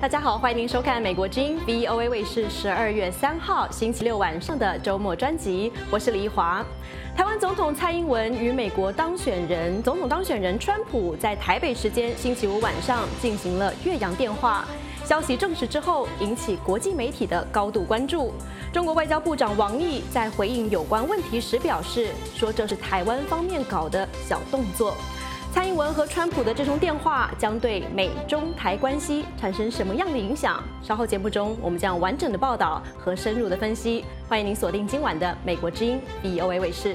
大家好，欢迎您收看美国之音 VOA 卫视12月3号星期六晚上的周末专辑，我是李一华。台湾总统蔡英文与美国总统当选人川普在台北时间星期五晚上进行了越洋电话。消息证实之后，引起国际媒体的高度关注。中国外交部长王毅在回应有关问题时表示，说这是台湾方面搞的小动作。蔡英文和川普的这通电话将对美中台关系产生什么样的影响？稍后节目中我们将完整的报道和深入的分析。欢迎您锁定今晚的美国之音 VOA 卫视。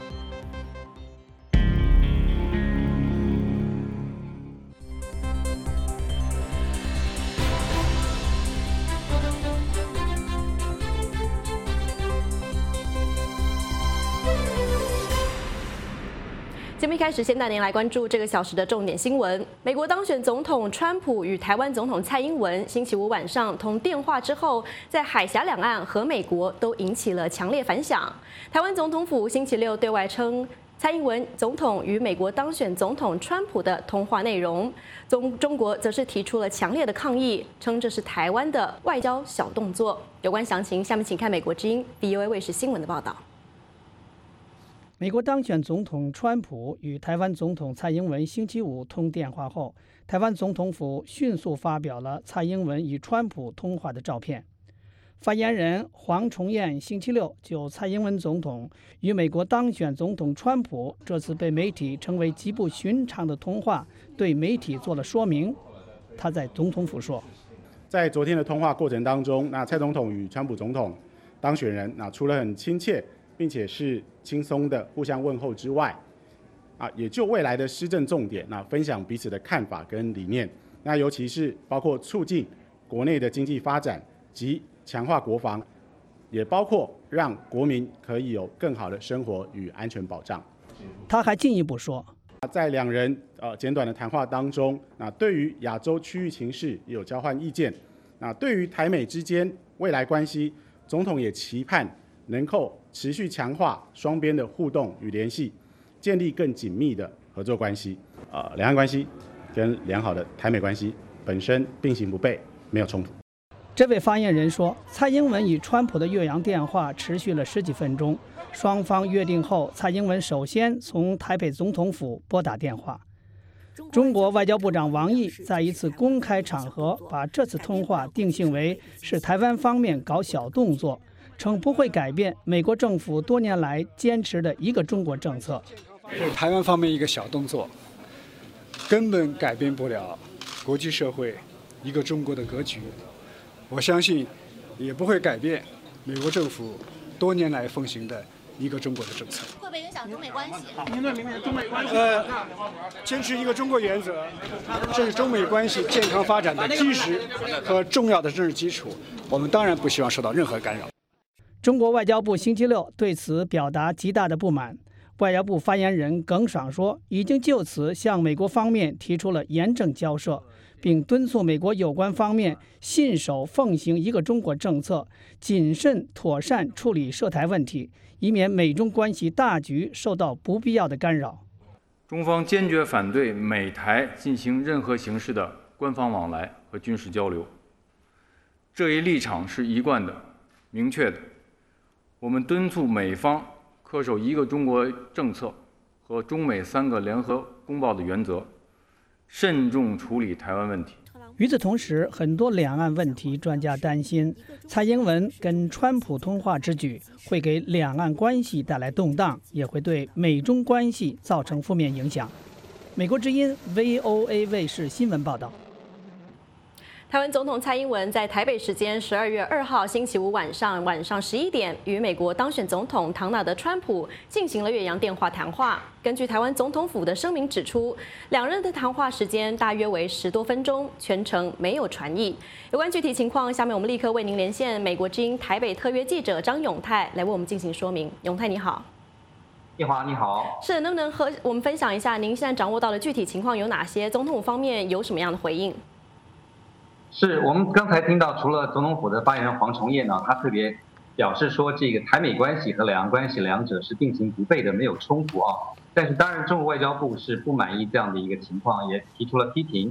节目一开始，先带您来关注这个小时的重点新闻。美国当选总统川普与台湾总统蔡英文星期五晚上通电话之后，在海峡两岸和美国都引起了强烈反响。台湾总统府星期六对外称，蔡英文总统与美国当选总统川普的通话内容，中国则是提出了强烈的抗议，称这是台湾的外交小动作。有关详情，下面请看美国之音 VOA 卫视新闻的报道。 美国当选总统川普与台湾总统蔡英文星期五通电话后，台湾总统府迅速发表了蔡英文与川普通话的照片。发言人黄崇彦星期六就蔡英文总统与美国当选总统川普这次被媒体称为极不寻常的通话，对媒体做了说明。他在总统府说， 在昨天的通话过程当中，蔡总统与川普总统当选人除了很亲切并且是轻松的互相问候之外，也就未来的施政重点分享彼此的看法跟理念。尤其是包括促进国内的经济发展及强化国防，也包括让国民可以有更好的生活与安全保障。 他还进一步说， 在两人简短的谈话当中，对于亚洲区域情势也有交换意见。对于台美之间未来关系，总统也期盼能够持续强化双边的互动与联系，建立更紧密的合作关系。两岸关系跟良好的台美关系本身并行不悖，没有冲突。 这位发言人说，蔡英文与川普的越洋电话持续了10几分钟，双方约定后，蔡英文首先从台北总统府拨打电话。中国外交部长王毅在一次公开场合把这次通话定性为是台湾方面搞小动作，称不会改变美国政府多年来坚持的一个中国政策。 是台湾方面一个小动作，根本改变不了国际社会一个中国的格局。我相信也不会改变美国政府多年来奉行的一个中国的政策。 会不会影响中美关系？ 您对明年中美关系坚持一个中国原则，这是中美关系健康发展的基石和重要的政治基础。我们当然不希望受到任何干扰。 中国外交部星期六对此表达极大的不满。外交部发言人耿爽说，已经就此向美国方面提出了严正交涉，并敦促美国有关方面信守奉行一个中国政策，谨慎妥善处理涉台问题，以免美中关系大局受到不必要的干扰。 中方坚决反对美台进行任何形式的官方往来和军事交流，这一立场是一贯的、明确的。我们敦促美方恪守一个中国政策和中美3个联合公报的原则，慎重处理台湾问题。 与此同时，很多两岸问题专家担心，蔡英文跟川普通话之举会给两岸关系带来动荡，也会对美中关系造成负面影响。美国之音 VOA 卫视新闻报道。 台湾总统蔡英文在台北时间12月2号星期五晚上11点，与美国当选总统唐纳德·川普进行了越洋电话谈话。根据台湾总统府的声明指出，两人的谈话时间大约为10多分钟，全程没有传译。有关具体情况，下面我们立刻为您连线美国之音台北特约记者张永泰来为我们进行说明。永泰你好。 你好，你好。 是，能不能和我们分享一下您现在掌握到的具体情况有哪些？总统方面有什么样的回应？ 是我们刚才听到，除了总统府的发言人黄崇彦呢，他特别表示说，这个台美关系和两岸关系两者是并行不悖的，没有冲突啊。但是当然，中国外交部是不满意这样的一个情况，也提出了批评。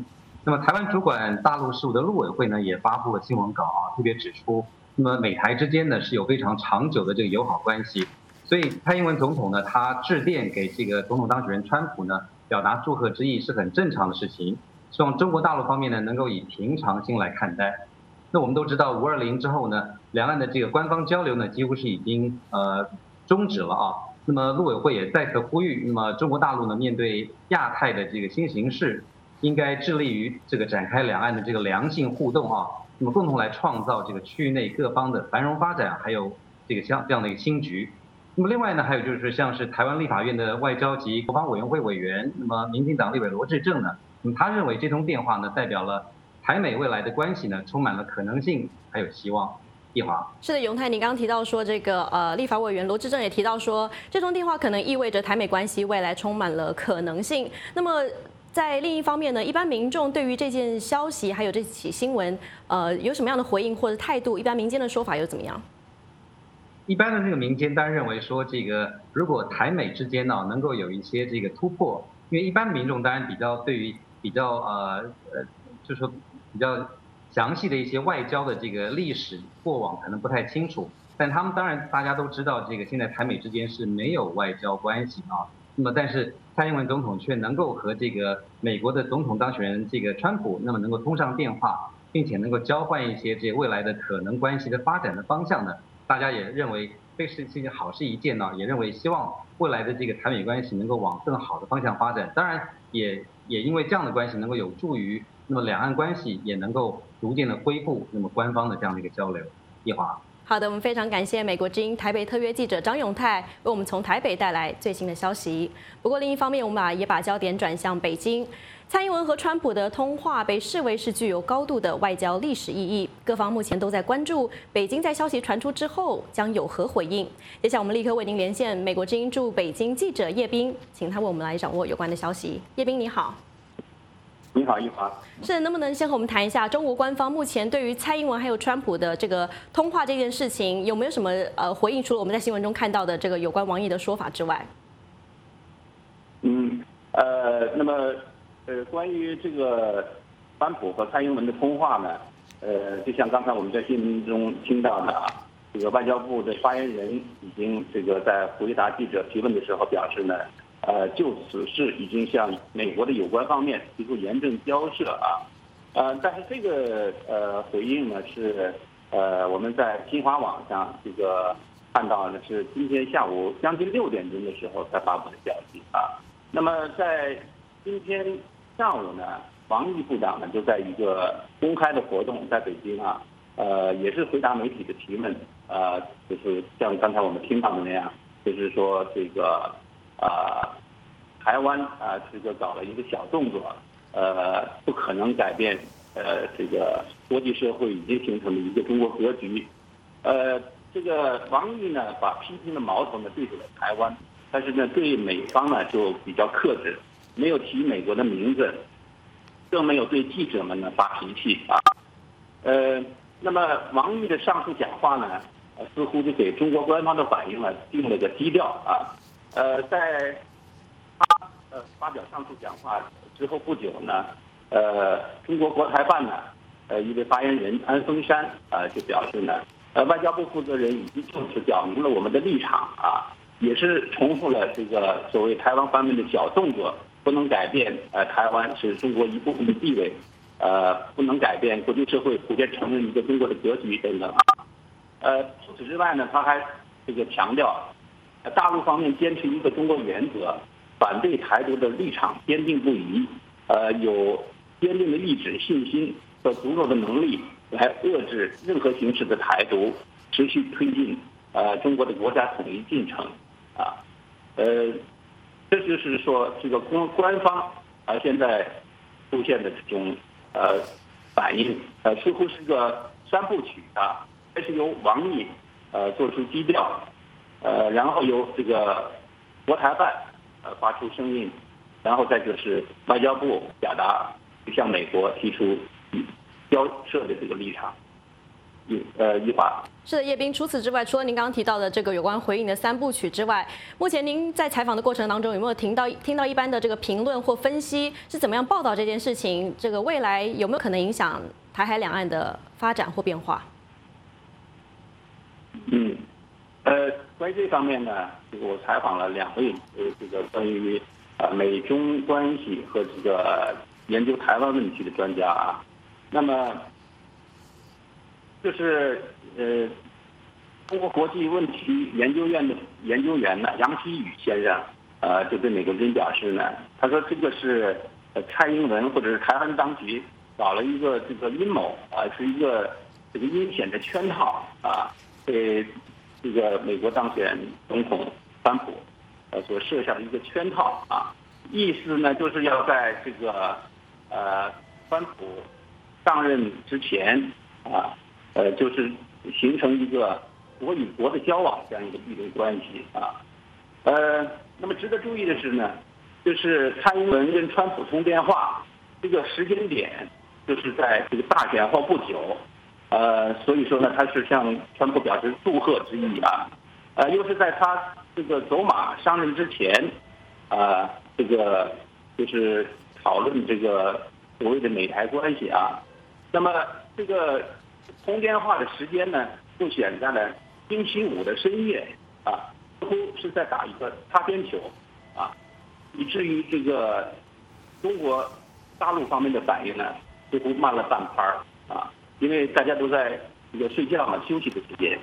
那么台湾主管大陆事务的陆委会呢，也发布了新闻稿特别指出，那么美台之间呢是有非常长久的这个友好关系，所以蔡英文总统呢，他致电给这个总统当选人川普呢，表达祝贺之意是很正常的事情，希望中国大陆方面呢能够以平常心来看待。那我们都知道520之后呢，两岸的这个官方交流呢几乎是已经终止了那么陆委会也再次呼吁，那么中国大陆呢面对亚太的这个新形势，应该致力于这个展开两岸的这个良性互动那么共同来创造这个区域内各方的繁荣发展，还有这个这样的一个新局。那么另外呢，还有就是像是台湾立法院的外交及国防委员会委员，那么民进党立委罗致政呢，那么他认为这通电话呢代表了台美未来的关系呢充满了可能性还有希望。易华。 是的，永泰，你刚刚提到说这个立法委员罗致政也提到说，这通电话可能意味着台美关系未来充满了可能性。那么在另一方面呢，一般民众对于这件消息还有这起新闻，有什么样的回应或者态度？一般民间的说法又怎么样？ 一般的这个民间当然认为说，这个如果台美之间呢能够有一些这个突破，因为一般民众当然对于比较就是说比较详细的一些外交的这个历史过往可能不太清楚，但他们当然大家都知道，这个现在台美之间是没有外交关系那么但是蔡英文总统却能够和这个美国的总统当选人这个川普，那么能够通上电话，并且能够交换一些这个未来的可能关系的发展的方向呢，大家也认为这是一件好事一件也认为希望未来的这个台美关系能够往更好的方向发展。当然也因为这样的关系能够有助于那么两岸关系也能够逐渐的恢复那么官方的这样的一个交流。易华。 好的，我们非常感谢美国之音台北特约记者张永泰为我们从台北带来最新的消息。不过另一方面，我们也把焦点转向北京。蔡英文和川普的通话被视为是具有高度的外交历史意义，各方目前都在关注北京在消息传出之后将有何回应。接下来我们立刻为您连线美国之音驻北京记者叶斌，请他为我们来掌握有关的消息。叶斌你好。 你好，易华。 是，能不能先和我们谈一下中国官方目前对于蔡英文还有川普的这个通话这件事情有没有什么回应？除了我们在新闻中看到的这个有关王毅的说法之外。 那么关于这个川普和蔡英文的通话呢，就像刚才我们在新闻中听到的这个外交部的发言人已经这个在回答记者提问的时候表示呢。就此事已经向美国的有关方面提出严正交涉但是这个回应呢是我们在新华网上这个看到的是今天下午将近6点钟的时候才发布的消息那么在今天上午呢，王毅部长呢就在一个公开的活动在北京也是回答媒体的提问就是像刚才我们听到的那样，就是说这个。台湾这个搞了一个小动作，不可能改变这个国际社会已经形成的一个中国格局。这个王毅呢，把批评的矛头呢对准了台湾，但是呢对美方呢就比较克制，没有提美国的名字，更没有对记者们呢发脾气那么王毅的上述讲话呢，似乎就给中国官方的反应呢定了个基调在他发表上述讲话之后不久呢，中国国台办呢，一位发言人安峰山就表示呢，外交部负责人已经就此表明了我们的立场也是重复了这个所谓台湾方面的小动作，不能改变台湾是中国一部分的地位，不能改变国际社会普遍承认一个中国的格局等等除此之外呢，他还这个强调。大陆方面坚持一个中国原则，反对台独的立场坚定不移，有坚定的意志、信心和足够的能力来遏制任何形式的台独，持续推进中国的国家统一进程这就是说这个官方现在出现的这种反应似乎是个3部曲这是由王毅做出基调。然后由这个国台办发出声音，然后再就是外交部表达向美国提出交涉的这个立场。 一华。 是的，叶斌。除此之外，除了您刚刚提到的这个有关回应的3部曲之外，目前您在采访的过程当中，有没有听到一般的这个评论或分析是怎么样报道这件事情？这个未来有没有可能影响台海两岸的发展或变化？ 关于这方面呢，我采访了2位这个关于美中关系和这个研究台湾问题的专家啊。那么就是中国国际问题研究院的研究员呢，杨希宇先生就对美国之音表示呢，他说这个是蔡英文或者是台湾当局搞了一个这个阴谋是一个这个阴险的圈套对这个美国当选总统川普所设下的一个圈套意思呢就是要在这个川普上任之前就是形成一个国与国的交往这样一个地位关系那么值得注意的是呢，就是蔡英文跟川普通电话这个时间点，就是在这个大选后不久，所以说呢，他是向川普表示祝贺之意又是在他这个走马上任之前，这个就是讨论这个所谓的美台关系那么这个通电话的时间呢，就选在了星期5的深夜似乎是在打一个擦边球以至于这个中国大陆方面的反应呢，似乎慢了半拍因为大家都在这个睡觉休息的时间。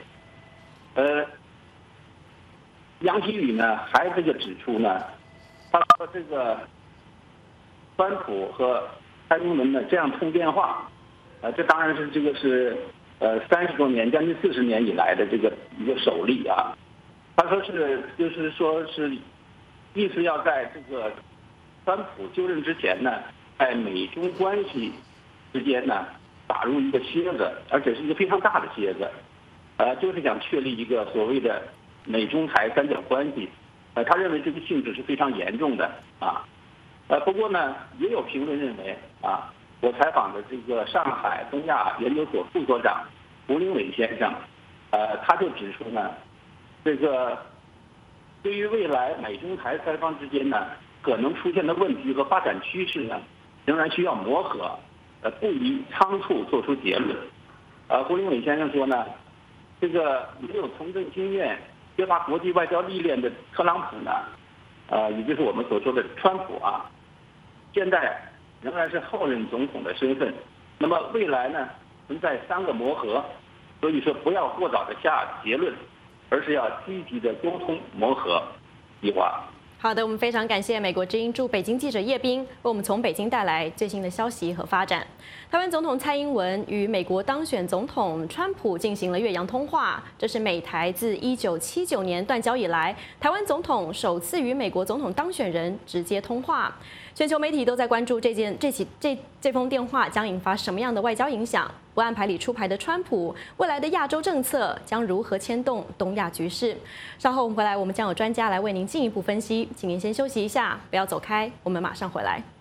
杨希宇呢还这个指出呢，他说这个川普和蔡英文呢这样通电话这当然是这个是30多年将近40年以来的这个一个首例他说是就是说是意思要在这个川普就任之前呢，在美中关系之间呢打入一个楔子，而且是一个非常大的楔子就是想确立一个所谓的美中台三角关系他认为这个性质是非常严重的不过呢也有评论认为我采访的这个上海东亚研究所副所长胡林伟先生他就指出呢，这个对于未来美中台三方之间呢可能出现的问题和发展趋势呢，仍然需要磨合不宜仓促做出结论胡林伟先生说呢，这个没有从政经验缺乏国际外交历练的特朗普呢也就是我们所说的川普现在仍然是后任总统的身份，那么未来呢存在3个磨合，所以说不要过早的下结论，而是要积极的沟通磨合。一华。 好的，我们非常感谢美国之音驻北京记者叶斌为我们从北京带来最新的消息和发展。台湾总统蔡英文与美国当选总统川普进行了越洋通话，这是美台自1979年断交以来，台湾总统首次与美国总统当选人直接通话。全球媒体都在关注这封电话将引发什么样的外交影响。不按牌理出牌的川普，未来的亚洲政策将如何牵动东亚局势？稍后我们回来，我们将有专家来为您进一步分析。请您先休息一下，不要走开，我们马上回来。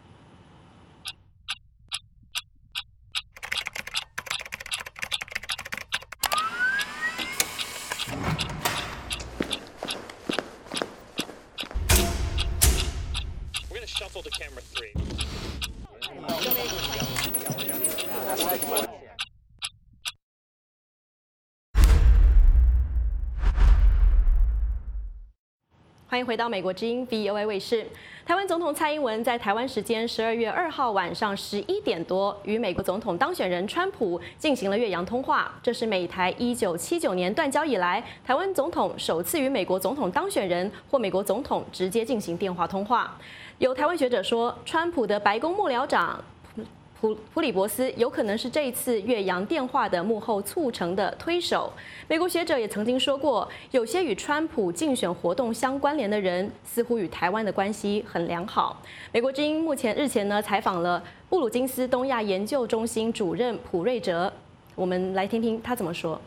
Shuffle to camera 3. 欢迎回到美国之音 VOA 卫视。台湾总统蔡英文在台湾时间12月2号晚上11点多，与美国总统当选人川普进行了越洋通话。这是美台1979年断交以来，台湾总统首次与美国总统当选人或美国总统直接进行电话通话。有台湾学者说，川普的白宫幕僚长普里博斯有可能是这一次越洋电话的幕后促成的推手。美国学者也曾经说过，有些与川普竞选活动相关联的人，似乎与台湾的关系很良好。美国之音日前呢采访了布鲁金斯东亚研究中心主任普瑞哲，我们来听听他怎么说。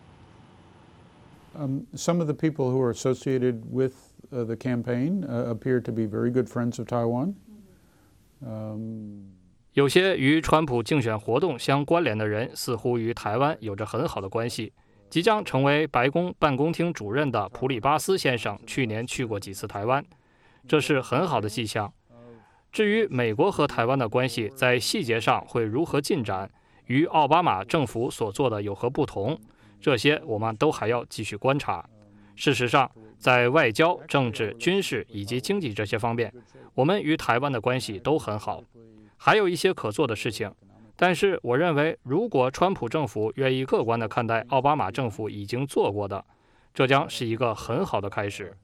Some of the people who are associated with the campaign appear to be very good friends of Taiwan. 有些与川普竞选活动相关联的人，似乎与台湾有着很好的关系。即将成为白宫办公厅主任的普里巴斯先生，去年去过几次台湾，这是很好的迹象。至于美国和台湾的关系在细节上会如何进展，与奥巴马政府所做的有何不同，这些我们都还要继续观察。事实上，在外交、政治、军事以及经济这些方面，我们与台湾的关系都很好，还有一些可做的事情。但是我认为，如果川普政府愿意客观地看待奥巴马政府已经做过的，这将是一个很好的开始。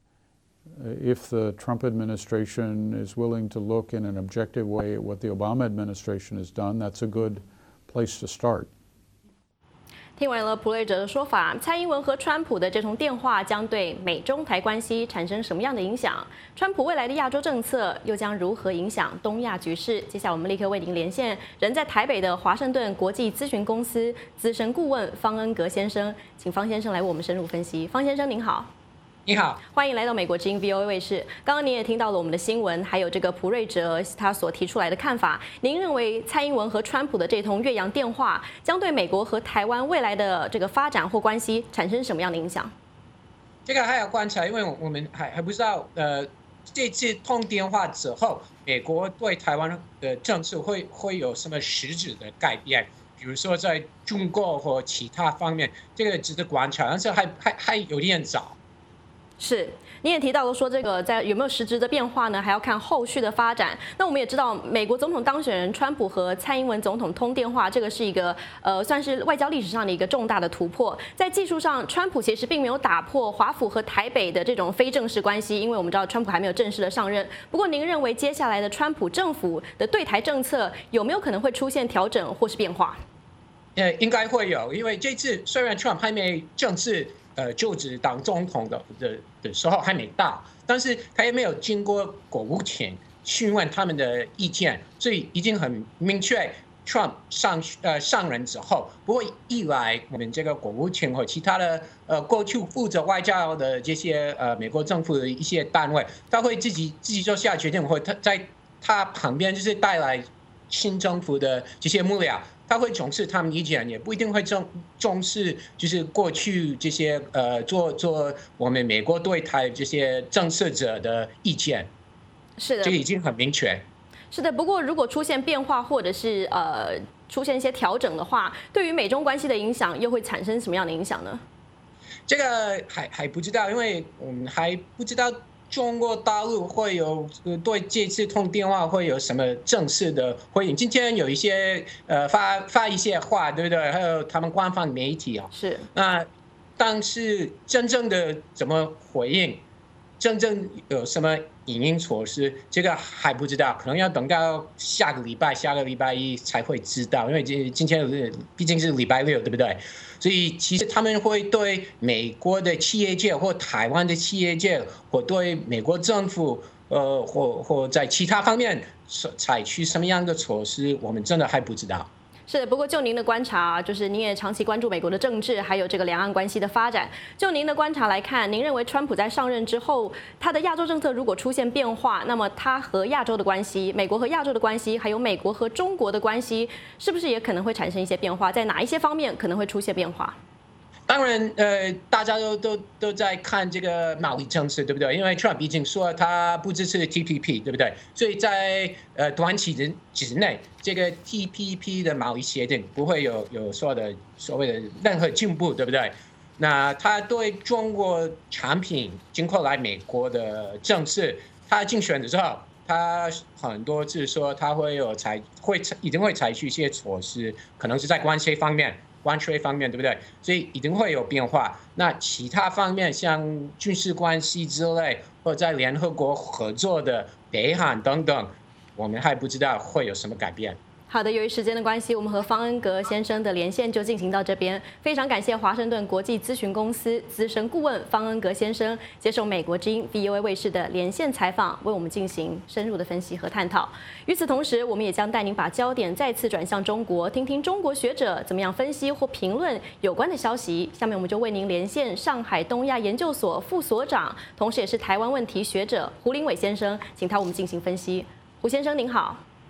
If the Trump administration is willing to look in an objective way at what the Obama administration has done, that's a good place to start. 听完了普瑞哲的说法，蔡英文和川普的这通电话将对美中台关系产生什么样的影响？川普未来的亚洲政策又将如何影响东亚局势？接下来我们立刻为您连线人在台北的华盛顿国际咨询公司资深顾问方恩格先生，请方先生来为我们深入分析。方先生您好。 你好， 欢迎来到美国之音 VOA 卫视。刚刚您也听到了我们的新闻，还有这个普瑞哲他所提出来的看法。您认为蔡英文和川普的这通越洋电话将对美国和台湾未来的这个发展或关系产生什么样的影响？ 这个还要观察，因为我们还不知道，这次通电话之后，美国对台湾的政策会有什么实质的改变？比如说在中国或其他方面，这个值得观察，但是还有点早。 是，你也提到了说这个在有没有实质的变化呢？还要看后续的发展。那我们也知道，美国总统当选人川普和蔡英文总统通电话，这个是一个算是外交历史上的一个重大的突破。在技术上，川普其实并没有打破华府和台北的这种非正式关系，因为我们知道川普还没有正式的上任。不过，您认为接下来的川普政府的对台政策有没有可能会出现调整或是变化？ 应该会有，因为这次虽然 Trump 还没正式就职当总统的时候还没到，但是他也没有经过国务卿询问他们的意见，所以已经很明确 Trump 上任之后不会依赖我们这个国务卿和其他的过去负责外交的这些美国政府的一些单位，他会自己做下决定，或他在他旁边就是带来新政府的这些幕僚。他会重视他们意见，也不一定会重视，就是过去这些做我们美国对台这些政策者的意见。 是的， 这个已经很明确。 是的，不过如果出现变化或者是出现一些调整的话，对于美中关系的影响又会产生什么样的影响呢？ 这个还不知道，因为我们还不知道中国大陆会有对这次通电话会有什么正式的回应？今天有一些发一些话，对不对？还有他们官方媒体啊， 是但是真正的怎么回应，真正有什么因应措施，这个还不知道，可能要等到下个礼拜一才会知道，因为今天毕竟是礼拜六，对不对？所以其实他们会对美国的企业界或台湾的企业界，或对美国政府，或在其他方面采取什么样的措施，我们真的还不知道。 是，不过就您的观察，就是您也长期关注美国的政治，还有这个两岸关系的发展。就您的观察来看，您认为川普在上任之后，他的亚洲政策如果出现变化，那么他和亚洲的关系、美国和亚洲的关系，还有美国和中国的关系，是不是也可能会产生一些变化？在哪一些方面可能会出现变化？ 当然，大家都在看这个贸易政策，对不对？因为 Trump 已经说他不支持 TPP， 对不对？所以在短期之内，这个 TPP 的贸易协定不会有所谓的任何进步，对不对？那他对中国产品进口来美国的政策，他竞选的时候，他很多次说他一定会采取一些措施，可能是在关税方面，对不对？所以一定会有变化。那其他方面，像军事关系之类，或在联合国合作的北韩等等，我们还不知道会有什么改变。 好的，由于时间的关系，我们和方恩格先生的连线就进行到这边。非常感谢华盛顿国际咨询公司资深顾问方恩格先生接受美国之音 VOA 卫视的连线采访，为我们进行深入的分析和探讨。与此同时，我们也将带您把焦点再次转向中国，听听中国学者怎么样分析或评论有关的消息。下面我们就为您连线上海东亚研究所副所长，同时也是台湾问题学者胡林伟先生，请他为我们进行分析。胡先生您好。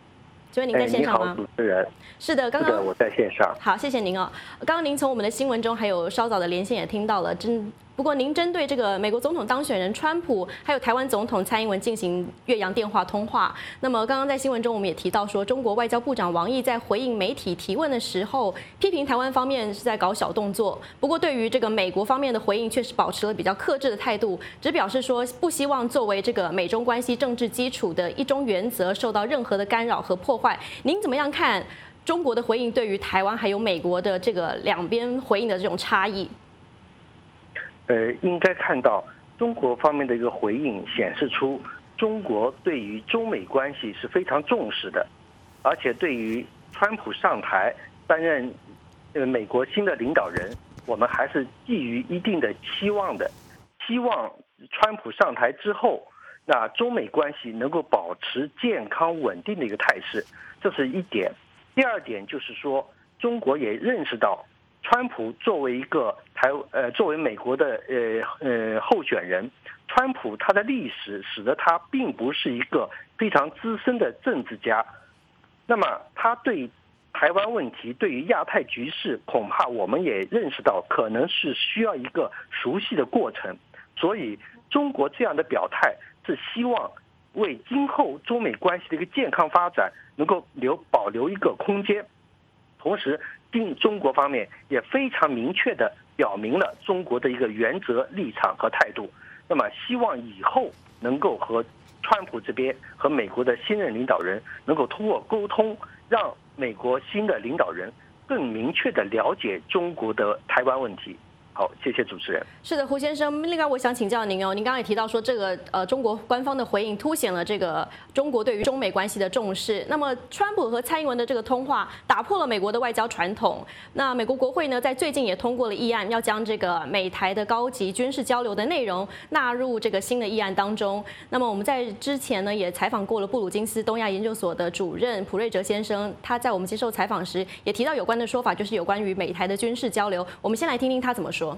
请问您在线上吗？ 你好，主持人。 是的，刚刚我在线上。 好，谢谢您哦。刚刚您从我们的新闻中还有稍早的连线也听到了，不过您针对这个美国总统当选人川普，还有台湾总统蔡英文进行越洋电话通话。那么刚刚在新闻中我们也提到说，中国外交部长王毅在回应媒体提问的时候，批评台湾方面是在搞小动作。不过对于这个美国方面的回应，却是保持了比较克制的态度，只表示说不希望作为这个美中关系政治基础的一中原则受到任何的干扰和破坏。您怎么样看中国的回应对于台湾还有美国的这个两边回应的这种差异？ 应该看到中国方面的一个回应，显示出中国对于中美关系是非常重视的，而且对于川普上台担任美国新的领导人，我们还是寄予一定的期望的，希望川普上台之后，那中美关系能够保持健康稳定的一个态势，这是一点。第二点就是说，中国也认识到，川普作为一个作为美国的候选人，川普他的历史使得他并不是一个非常资深的政治家，那么他对台湾问题，对于亚太局势，恐怕我们也认识到，可能是需要一个熟悉的过程。所以，中国这样的表态是希望为今后中美关系的一个健康发展能够保留一个空间。同时，中国方面也非常明确地表明了中国的一个原则立场和态度。那么，希望以后能够和川普这边和美国的新任领导人能够通过沟通，让美国新的领导人更明确地了解中国的台湾问题。好，谢谢主持人。 是的，胡先生，另外我想请教您哦，您刚刚也提到说，这个中国官方的回应凸显了这个中国对于中美关系的重视。那么，川普和蔡英文的这个通话打破了美国的外交传统。那美国国会呢，在最近也通过了议案，要将这个美台的高级军事交流的内容纳入这个新的议案当中。那么我们在之前呢，也采访过了布鲁金斯东亚研究所的主任普瑞哲先生，他在我们接受采访时也提到有关的说法，就是有关于美台的军事交流。我们先来听听他怎么说。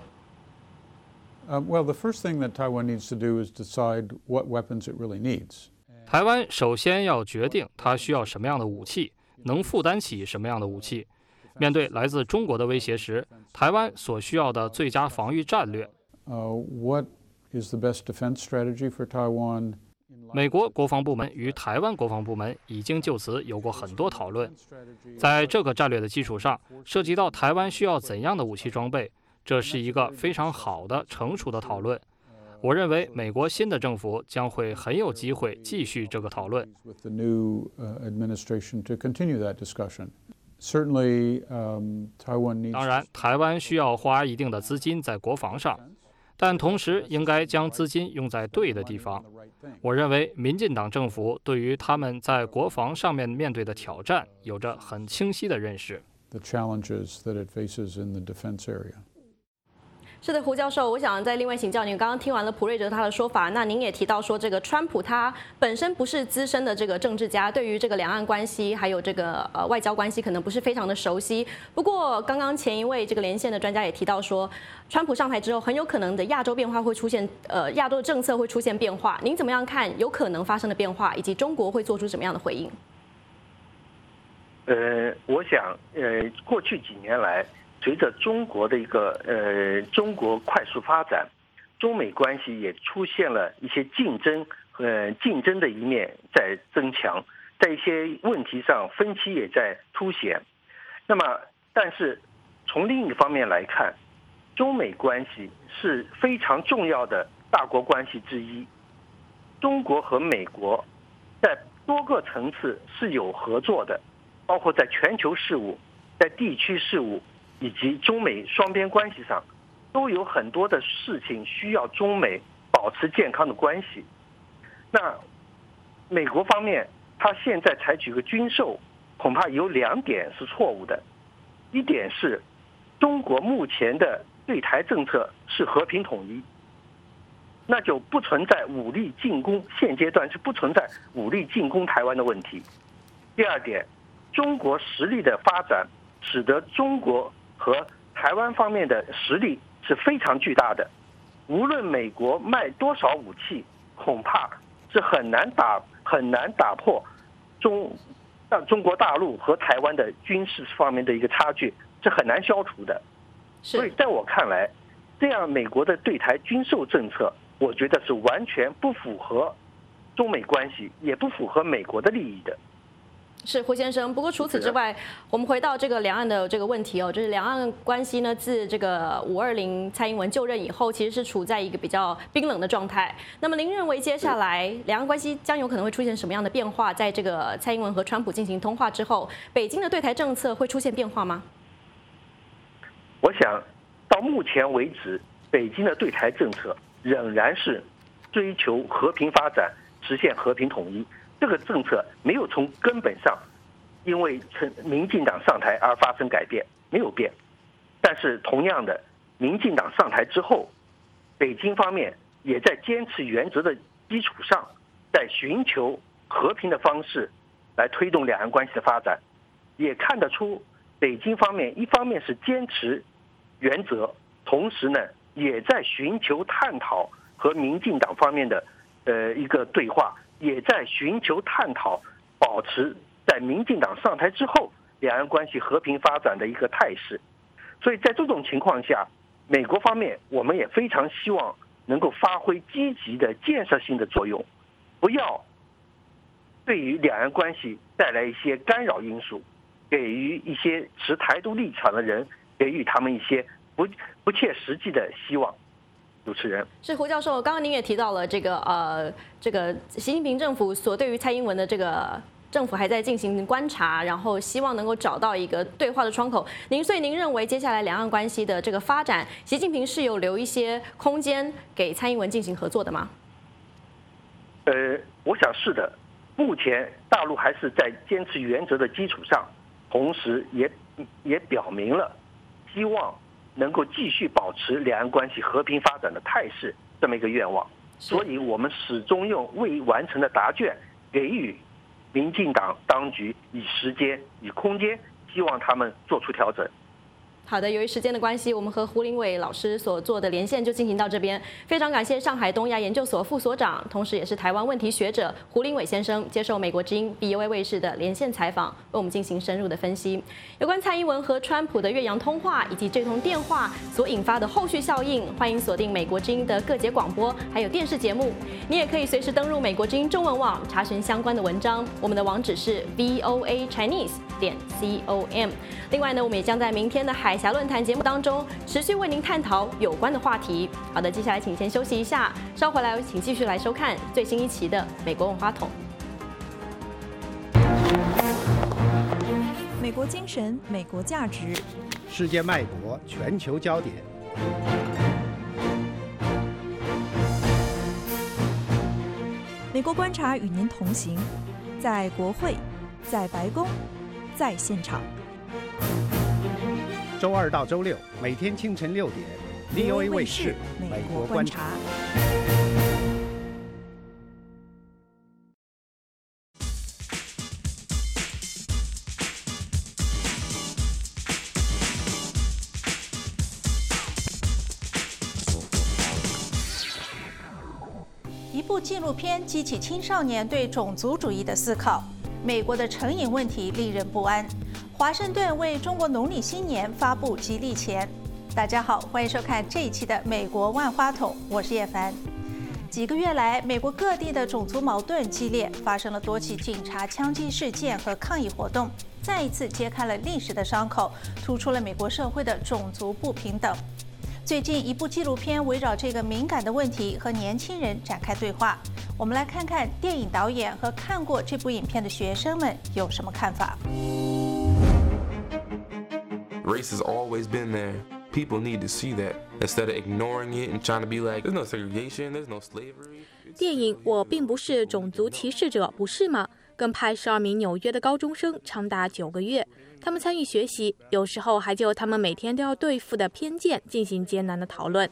Well, the first thing that Taiwan needs to do is decide what weapons it really needs. 台湾首先要决定它需要什么样的武器，能负担起什么样的武器。面对来自中国的威胁时，台湾所需要的最佳防御战略。 What is the best defense strategy for Taiwan? 美国国防部门与台湾国防部门已经就此有过很多讨论。在这个战略的基础上，涉及到台湾需要怎样的武器装备。这是一个非常好的、成熟的讨论。我认为美国新的政府将会很有机会继续这个讨论。当然，台湾需要花一定的资金在国防上，但同时应该将资金用在对的地方。我认为民进党政府对于他们在国防上面面对的挑战有着很清晰的认识。 是的，胡教授，我想再另外请教您，刚刚听完了普瑞哲他的说法，那您也提到说，这个川普他本身不是资深的这个政治家，对于这个两岸关系还有这个外交关系可能不是非常的熟悉。不过刚刚前一位这个连线的专家也提到说，川普上台之后很有可能的亚洲变化会出现，亚洲的政策会出现变化。您怎么样看有可能发生的变化，以及中国会做出什么样的回应？ 我想过去几年来，随着中国的一个中国快速发展，中美关系也出现了一些竞争的一面在增强，在一些问题上分歧也在凸显。那么，但是从另一方面来看，中美关系是非常重要的大国关系之一。中国和美国在多个层次是有合作的，包括在全球事务、在地区事务。以及中美双边关系上，都有很多的事情需要中美保持健康的关系。那美国方面，他现在采取个军售，恐怕有2点是错误的。一点是，中国目前的对台政策是和平统一，那就不存在武力进攻，现阶段是不存在武力进攻台湾的问题。第二点，中国实力的发展，使得中国和台湾方面的实力是非常巨大的，无论美国卖多少武器，恐怕是很难打破让中国大陆和台湾的军事方面的一个差距是很难消除的。所以在我看来，这样美国的对台军售政策，我觉得是完全不符合中美关系，也不符合美国的利益的。 是胡先生，不过除此之外，我们回到这个两岸的这个问题哦，就是两岸关系呢，自这个520蔡英文就任以后，其实是处在一个比较冰冷的状态。那么您认为接下来两岸关系将有可能会出现什么样的变化？在这个蔡英文和川普进行通话之后，北京的对台政策会出现变化吗？ 我想到目前为止，北京的对台政策仍然是追求和平发展，实现和平统一。这个政策没有从根本上因为民进党上台而发生改变，没有变。但是同样的，民进党上台之后，北京方面也在坚持原则的基础上，在寻求和平的方式来推动两岸关系的发展。也看得出北京方面一方面是坚持原则，同时呢也在寻求探讨和民进党方面的一个对话，也在寻求探讨保持在民进党上台之后两岸关系和平发展的一个态势。所以在这种情况下，美国方面我们也非常希望能够发挥积极的建设性的作用，不要对于两岸关系带来一些干扰因素，给予一些持台独立场的人，给予他们一些不切实际的希望。主持人是胡教授，刚刚您也提到了这个习近平政府所对于蔡英文的这个政府还在进行观察，然后希望能够找到一个对话的窗口。所以您认为接下来两岸关系的这个发展，习近平是有留一些空间给蔡英文进行合作的吗？ 我想是的。目前大陆还是在坚持原则的基础上，同时也表明了希望能够继续保持两岸关系和平发展的态势这么一个愿望。所以我们始终用未完成的答卷给予民进党当局以时间以空间，希望他们做出调整。 好的，由于时间的关系，我们和胡林伟老师所做的连线就进行到这边。非常感谢上海东亚研究所副所长，同时也是台湾问题学者胡林伟先生接受美国之音 BOA 卫视的连线采访，为我们进行深入的分析。有关蔡英文和川普的越洋通话以及这通电话所引发的后续效应，欢迎锁定美国之音的各节广播还有电视节目。你也可以随时登入美国之音中文网查询相关的文章，我们的网址是 voachinese.com。另外呢，我们也将在明天的海峡论坛节目当中持续为您探讨有关的话题。好的，接下来请先休息一下，稍回来请继续来收看最新一期的美国万花筒。 美国精神，美国价值， 世界脉搏，全球焦点。 美国观察与您同行，在国会，在白宫，在现场。 周二到周六每天清晨6点 ，VOA 卫视美国观察。 一部纪录片激起青少年对种族主义的思考。美国的成瘾问题令人不安。华盛顿为中国农历新年发布吉利钱。大家好，欢迎收看这一期的美国万花筒，我是叶凡。几个月来，美国各地的种族矛盾激烈，发生了多起警察枪击事件和抗议活动，再一次揭开了历史的伤口，突出了美国社会的种族不平等。最近一部纪录片围绕这个敏感的问题和年轻人展开对话。我们来看看电影导演和看过这部影片的学生们有什么看法。 Race has always been there. People need to see that instead of ignoring it and trying to be like, there's no segregation, there's no slavery. 电影《我并不是种族歧视者》，不是吗？更派12名纽约的高中生长达9个月，他们参与学习，有时候还就他们每天都要对付的偏见进行艰难的讨论。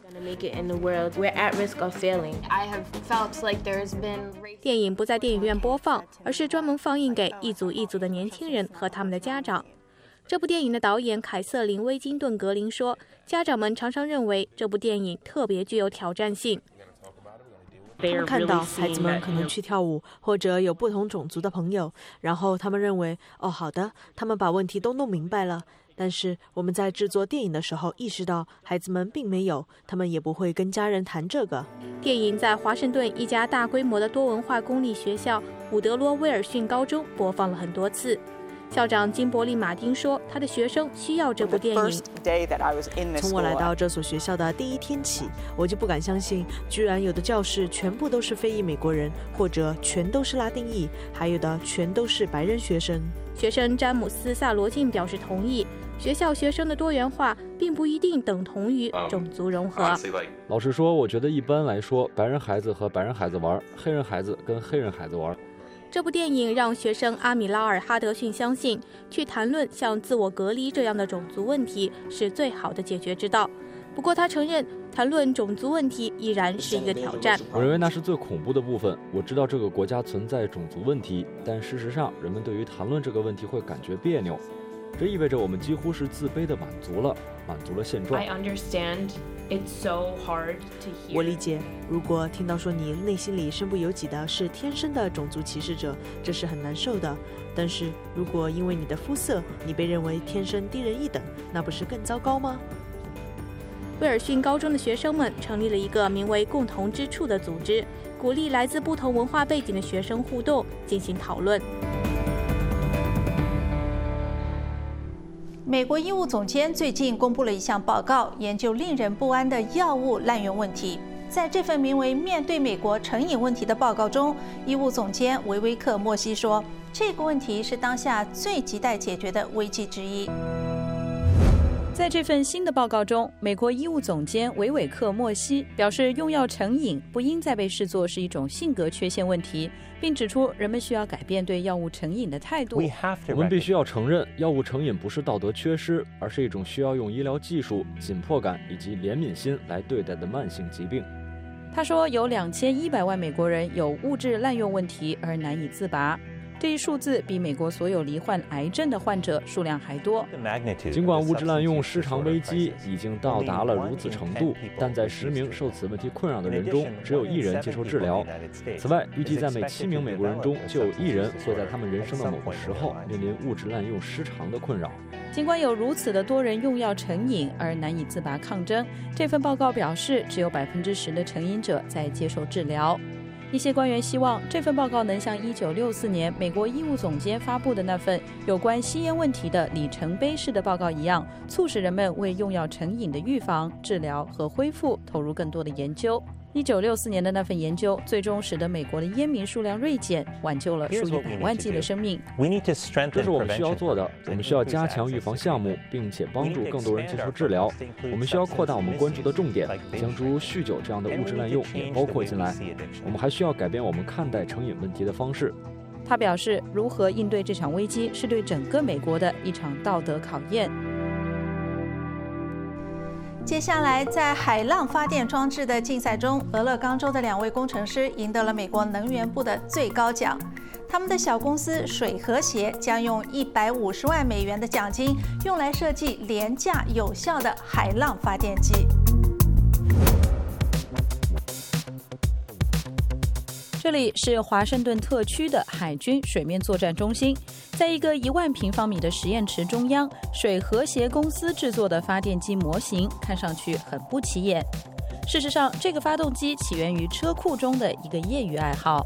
电影不在电影院播放，而是专门放映给一组一组的年轻人和他们的家长。这部电影的导演凯瑟琳·威金顿格林说，家长们常常认为这部电影特别具有挑战性。 他们看到孩子们可能去跳舞，或者有不同种族的朋友，然后他们认为，哦，好的，他们把问题都弄明白了。但是我们在制作电影的时候意识到，孩子们并没有，他们也不会跟家人谈这个。 电影在华盛顿一家大规模的多文化公立学校伍德罗威尔逊高中播放了很多次。校长金伯利马丁说，他的学生需要这部电影。 从我来到这所学校的第一天起，我就不敢相信，居然有的教室全部都是非裔美国人，或者全都是拉丁裔，还有的全都是白人学生。 学生詹姆斯·萨罗金表示同意，学校学生的多元化并不一定等同于种族融合。 老实说，我觉得一般来说，白人孩子和白人孩子玩，黑人孩子跟黑人孩子玩。 这部电影让学生阿米拉尔·哈德逊相信，去谈论像自我隔离这样的种族问题是最好的解决之道。不过他承认，谈论种族问题依然是一个挑战。 我认为那是最恐怖的部分。我知道这个国家存在种族问题，但事实上，人们对于谈论这个问题会感觉别扭。这意味着我们几乎是自卑地满足了现状。 我理解，如果听到说你内心里身不由己的是天生的种族歧视者，这是很难受的。但是如果因为你的肤色，你被认为天生低人一等，那不是更糟糕吗？ 威尔逊高中的学生们成立了一个名为共同之处的组织，鼓励来自不同文化背景的学生互动，进行讨论。 美国医务总监最近公布了一项报告，研究令人不安的药物滥用问题。在这份名为《面对美国成瘾问题》的报告中，医务总监维维克·莫西说，这个问题是当下最亟待解决的危机之一。 在这份新的报告中，美国医务总监维维克·莫西表示，用药成瘾不应再被视作是一种性格缺陷问题，并指出人们需要改变对药物成瘾的态度。 我们必须要承认，药物成瘾不是道德缺失，而是一种需要用医疗技术、紧迫感以及怜悯心来对待的慢性疾病。 他说，有2100万美国人有物质滥用问题而难以自拔。这一数字比美国所有罹患癌症的患者数量还多。 尽管物质滥用失常危机已经到达了如此程度，但在10名受此问题困扰的人中，只有1人接受治疗。此外，预计在每7名美国人中就有1人会在他们人生的某个时候面临物质滥用失常的困扰。 尽管有如此的多人用药成瘾而难以自拔抗争，这份报告表示，只有10%的成瘾者在接受治疗。一些官员希望这份报告能像1964年美国医务总监发布的那份有关吸烟问题的里程碑式的报告一样，促使人们为用药成瘾的预防、治疗和恢复投入更多的研究。1964年的那份研究最终使得美国的烟民数量锐减，挽救了数以百万计的生命。 这是我们需要做的。我们需要加强预防项目，并且帮助更多人接受治疗。我们需要扩大我们关注的重点，将诸如酗酒这样的物质滥用也包括进来。我们还需要改变我们看待成瘾问题的方式。 他表示，如何应对这场危机是对整个美国的一场道德考验。 接下来，在海浪发电装置的竞赛中，俄勒冈州的2位工程师赢得了美国能源部的最高奖。他们的小公司水和谐将用150万美元的奖金，用来设计廉价有效的海浪发电机。 这里是华盛顿特区的海军水面作战中心，在一个1万平方米的实验池中央，水和谐公司制作的发电机模型看上去很不起眼。事实上，这个发动机起源于车库中的一个业余爱好。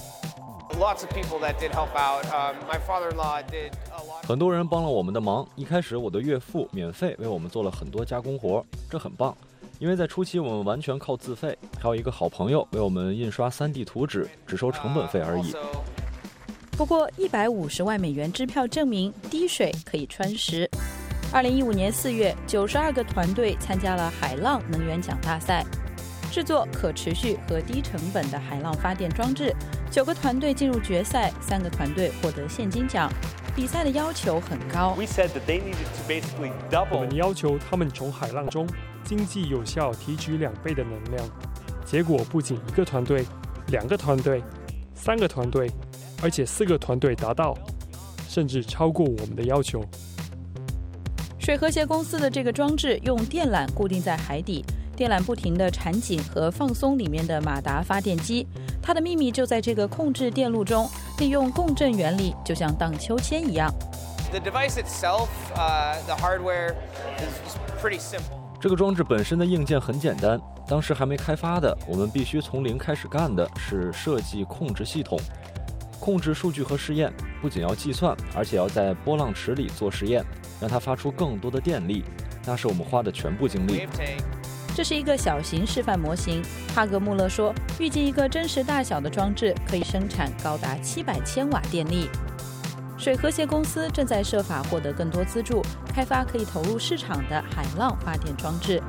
很多人帮了我们的忙。一开始，我的岳父免费为我们做了很多加工活，这很棒。因为在初期我们完全靠自费，还有一个好朋友为我们印刷3D 图纸，只收成本费而已。 不过150万美元支票证明滴水可以穿石。2015年4月，92个团队参加了海浪能源奖大赛，制作可持续和低成本的海浪发电装置。9个团队进入决赛，3个团队获得现金奖。比赛的要求很高。 我们要求他们从海浪中经济有效提取2倍的能量。结果不仅1个团队、2个团队、3个团队，而且4个团队达到，甚至超过我们的要求。 水和谐公司的这个装置用电缆固定在海底， 电缆不停地缠紧和放松里面的马达发电机。它的秘密就在这个控制电路中，利用共振原理，就像荡秋千一样。 The device itself, the hardware is pretty simple. 这个装置本身的硬件很简单，当时还没开发的，我们必须从零开始干的是设计控制系统。控制数据和试验，不仅要计算，而且要在波浪池里做实验，让它发出更多的电力，那是我们花的全部精力。 这是一个小型示范模型。哈格穆勒说，预计一个真实大小的装置可以生产高达700千瓦电力。水和谐公司正在设法获得更多资助，开发可以投入市场的海浪发电装置。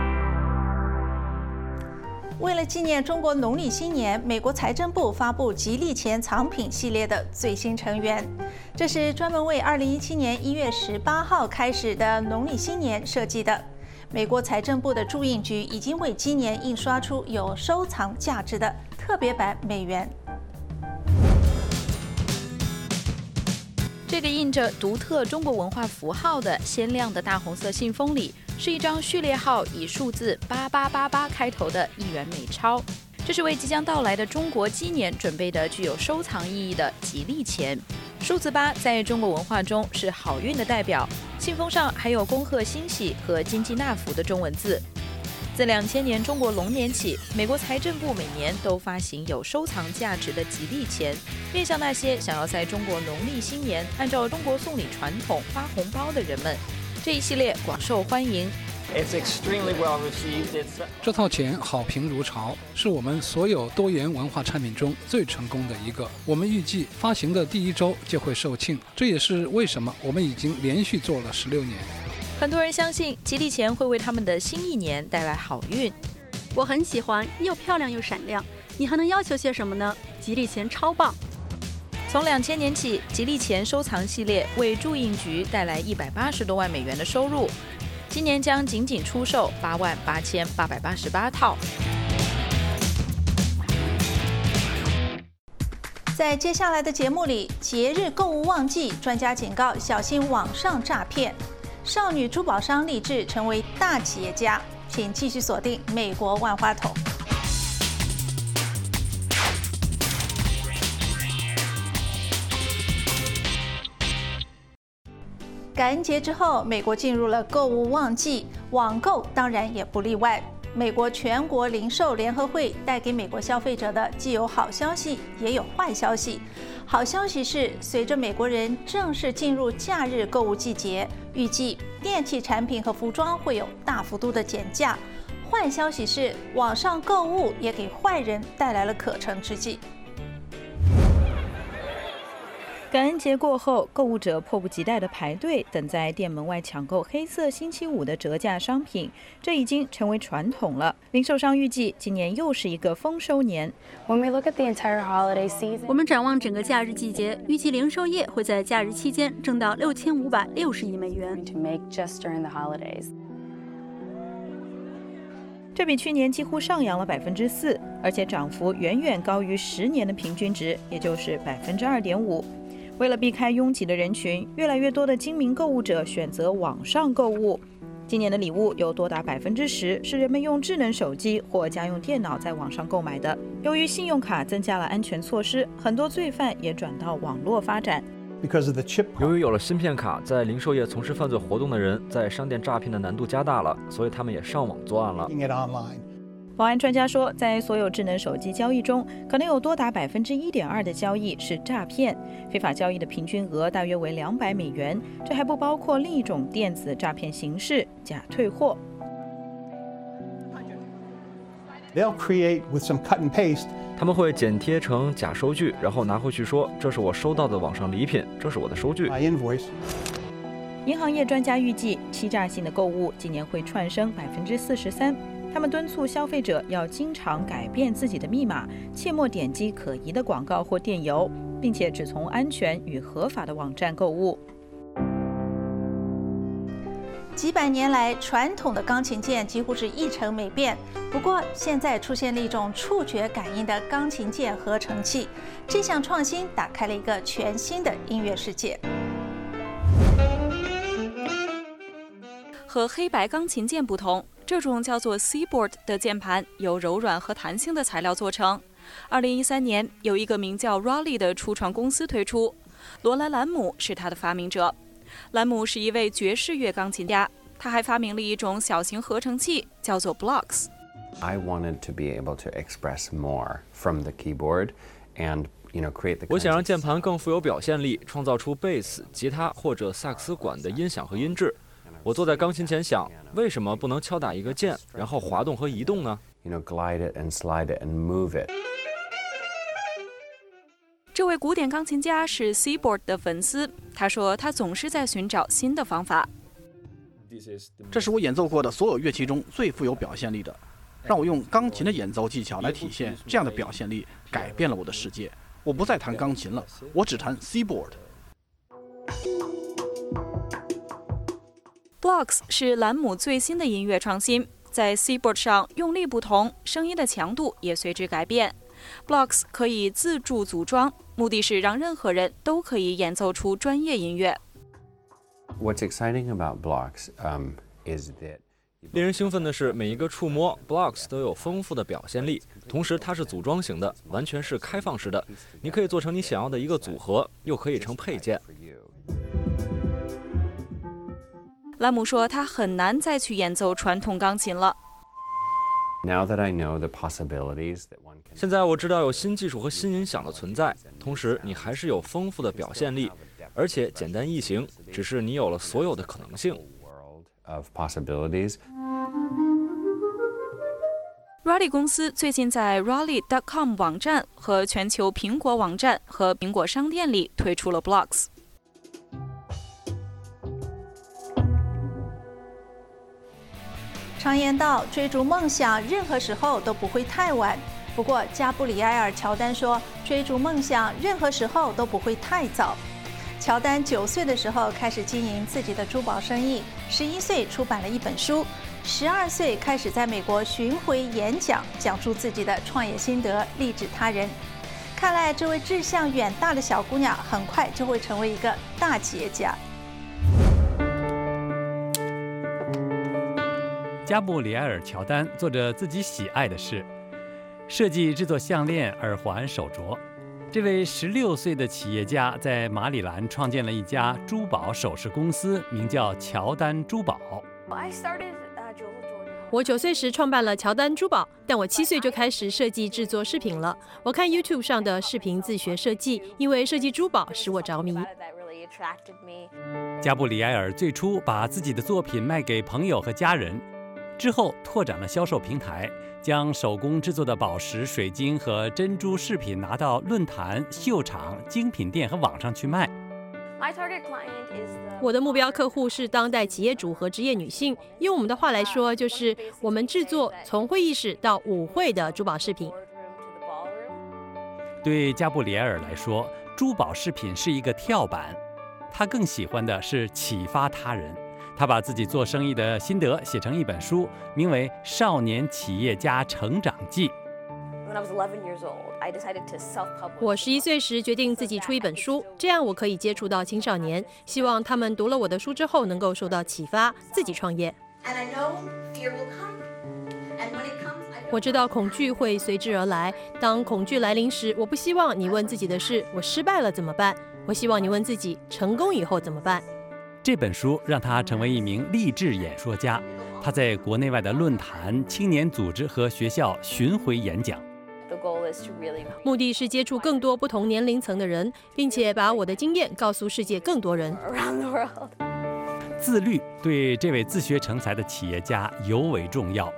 为了纪念中国农历新年，美国财政部发布吉利钱藏品系列的最新成员。这是专门为2017年1月18号开始的农历新年设计的。美国财政部的驻印局已经为今年印刷出有收藏价值的特别版美元。 这个印着独特中国文化符号的鲜亮的大红色信封里，是一张序列号以数字8888开头的1元美钞。这是为即将到来的中国鸡年准备的具有收藏意义的吉利钱。数字8在中国文化中是好运的代表，信封上还有恭贺欣喜和金鸡纳福的中文字。自2000年中国龙年起，美国财政部每年都发行有收藏价值的吉利钱，面向那些想要在中国农历新年按照中国送礼传统发红包的人们。这一系列广受欢迎。 这套钱好评如潮，是我们所有多元文化产品中最成功的一个。我们预计发行的第1周就会售罄，这也是为什么我们已经连续做了16年。 很多人相信吉利钱会为他们的新一年带来好运。 我很喜欢，又漂亮又闪亮。你还能要求些什么呢？吉利钱超棒。 从2000年起，吉利钱收藏系列为驻印局带来180多万美元的收入。今年将仅仅出售88888套。 在接下来的节目里，节日购物旺季，专家警告小心网上诈骗。少女珠宝商立志成为大企业家，请继续锁定美国万花筒。感恩节之后，美国进入了购物旺季，网购当然也不例外。美国全国零售联合会带给美国消费者的既有好消息，也有坏消息。好消息是，随着美国人正式进入假日购物季节，预计电器产品和服装会有大幅度的减价。坏消息是，网上购物也给坏人带来了可乘之机。 感恩节过后，购物者迫不及待地排队等在店门外抢购黑色星期五的折价商品，这已经成为传统了。零售商预计今年又是一个丰收年。 我们展望整个假日季节，预计零售业会在假日期间挣到6560亿美元。 这比去年几乎上扬了4%，而且涨幅远远高于10年的平均值，也就是2.5%。为了避开拥挤的人群，越来越多的精明购物者选择网上购物。今年的礼物有多达10%是人们用智能手机或家用电脑在网上购买的。由于信用卡增加了安全措施，很多罪犯也转到网络发展。 由于有了芯片卡，在零售业从事犯罪活动的人在商店诈骗的难度加大了，所以他们也上网作案了。 保安专家说，在所有智能手机交易中，可能有多达1.2%的交易是诈骗，非法交易的平均额大约为200美元。这还不包括另一种电子诈骗形式——假退货。 他们会剪贴成假收据，然后拿回去说：“这是我收到的网上礼品，这是我的收据。” 银行业专家预计，欺诈性的购物今年会窜升43%。他们敦促消费者要经常改变自己的密码，切莫点击可疑的广告或电邮，并且只从安全与合法的网站购物。 几百年来，传统的钢琴键几乎是一成没变。不过，现在出现了一种触觉感应的钢琴键合成器，这项创新打开了一个全新的音乐世界。 和黑白钢琴键不同， 这种叫做 Seaboard 的键盘由柔软和弹性的材料做成。2013年，有一个名叫 Raleigh 的初创公司推出，罗兰·兰姆是他的发明者。兰姆是一位爵士乐钢琴家，他还发明了一种小型合成器，叫做 Blocks。I wanted to be able to express more from the keyboard and create the 我想让键盘更富有表现力，创造出贝斯、吉他或者萨克斯管的音响和音质。我坐在钢琴前想，为什么不能敲打一个键，然后滑动和移动呢 ？glide it and slide it and move it。 这位古典钢琴家是 Seaboard 的粉丝，他说他总是在寻找新的方法。 这是我演奏过的所有乐器中最富有表现力的，让我用钢琴的演奏技巧来体现这样的表现力，改变了我的世界。我不再弹钢琴了，我只弹 Seaboard。Blocks 是兰姆最新的音乐创新，在 Seaboard 上用力不同，声音的强度也随之改变。Blocks 可以自助组装，目的是让任何人都可以演奏出专业音乐。 What's exciting about Blocks is that 令人兴奋的是，每一个触摸 Blocks 都有丰富的表现力，同时它是组装型的，完全是开放式的，你可以做成你想要的一个组合，又可以成配件。 兰姆说他很难再去演奏传统钢琴了。 现在我知道有新技术和新音响的存在，同时你还是有丰富的表现力，而且简单易行，只是你有了所有的可能性。 Raleigh 公司最近在 Raleigh.com 网站和全球苹果网站和苹果商店里推出了 Blocks。 常言道，追逐梦想任何时候都不会太晚。不过，加布里埃尔·乔丹说，追逐梦想任何时候都不会太早。乔丹9岁的时候开始经营自己的珠宝生意，11岁出版了一本书，12岁开始在美国巡回演讲，讲述自己的创业心得，励志他人。看来，这位志向远大的小姑娘很快就会成为一个大企业家。 加布里埃尔·乔丹做着自己喜爱的事，设计制作项链、耳环、手镯。这位16岁的企业家在马里兰创建了一家珠宝首饰公司，名叫乔丹珠宝。 我9岁时创办了乔丹珠宝，但我7岁就开始设计制作饰品了。我看 YouTube 上的视频自学设计，因为设计珠宝使我着迷。 加布里埃尔最初把自己的作品卖给朋友和家人。之后拓展了销售平台，将手工制作的宝石、水晶和珍珠饰品拿到论坛、秀场、精品店和网上去卖。 我的目标客户是当代企业主和职业女性，用我们的话来说，就是我们制作从会议室到舞会的珠宝饰品。 对加布里埃尔来说，珠宝饰品是一个跳板，他更喜欢的是启发他人。他把自己做生意的心得写成一本书，名为《少年企业家成长记》。 我11岁时决定自己出一本书，这样我可以接触到青少年，希望他们读了我的书之后能够受到启发，自己创业。我知道恐惧会随之而来，当恐惧来临时，我不希望你问自己的是我失败了怎么办，我希望你问自己成功以后怎么办。 这本书让他成为一名励志演说家，他在国内外的论坛、青年组织和学校巡回演讲。 目的是接触更多不同年龄层的人，并且把我的经验告诉世界更多人。 自律对这位自学成才的企业家尤为重要。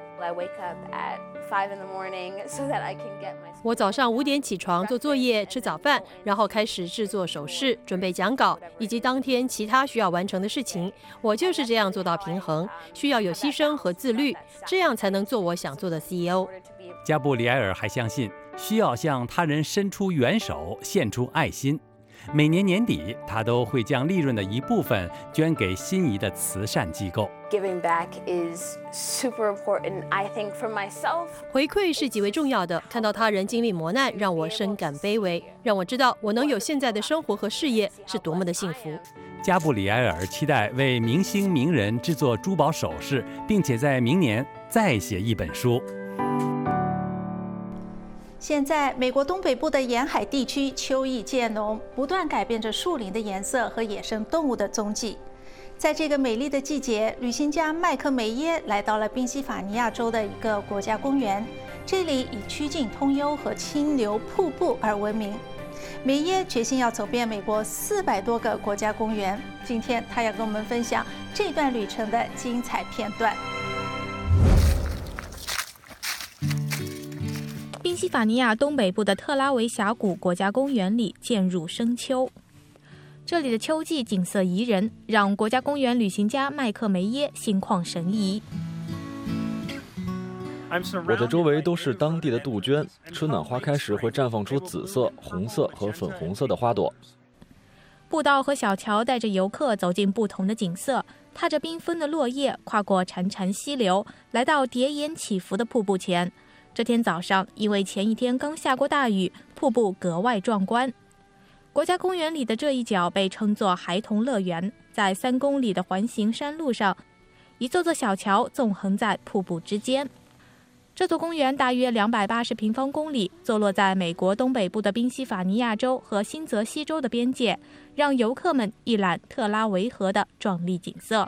我早上5点起床做作业、吃早饭，然后开始制作首饰、准备讲稿以及当天其他需要完成的事情。我就是这样做到平衡，需要有牺牲和自律，这样才能做我想做的 CEO。 加布里埃尔还相信，需要向他人伸出援手，献出爱心。每年年底，他都会将利润的一部分捐给心仪的慈善机构。 Giving back is super important, I think, for myself. 回馈是极为重要的。看到他人经历磨难，让我深感卑微，让我知道我能有现在的生活和事业是多么的幸福。 加布里埃尔期待为明星名人制作珠宝首饰，并且在明年再写一本书。 现在，美国东北部的沿海地区秋意渐浓，不断改变着树林的颜色和野生动物的踪迹。在这个美丽的季节，旅行家麦克梅耶来到了宾夕法尼亚州的一个国家公园，这里以曲径通幽和清流瀑布而闻名。梅耶决心要走遍美国400多个国家公园。今天，他要跟我们分享这段旅程的精彩片段。 宾夕法尼亚东北部的特拉维峡谷国家公园里渐入深秋，这里的秋季景色宜人，让国家公园旅行家麦克梅耶心旷神怡。 我的周围都是当地的杜鹃，春暖花开时会绽放出紫色、红色和粉红色的花朵。 步道和小桥带着游客走进不同的景色，踏着缤纷的落叶，跨过潺潺溪流，来到叠岩起伏的瀑布前。这天早上，因为前一天刚下过大雨，瀑布格外壮观。国家公园里的这一角被称作孩童乐园，在3公里的环形山路上，一座座小桥纵横在瀑布之间。这座公园大约280平方公里，坐落在美国东北部的宾夕法尼亚州和新泽西州的边界，让游客们一览特拉维河的壮丽景色。